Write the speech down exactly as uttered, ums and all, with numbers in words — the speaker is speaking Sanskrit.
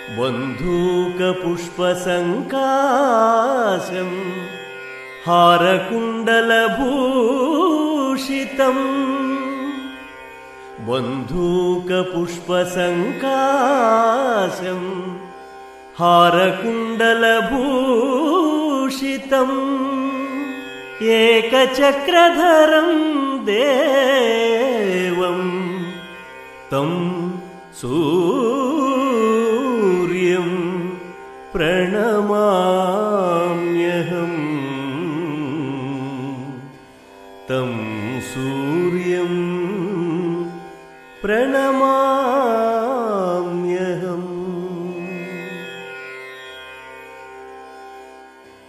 बन्धूकपुष्पसङ्काशम् हारकुण्डलभूषितम् बन्धूकपुष्पसङ्काशम् हारकुण्डलभूषितम् एकचक्रधरं देवं तं सूर्यं प्रणमाम्यहम् तं सूर्यं प्रणमा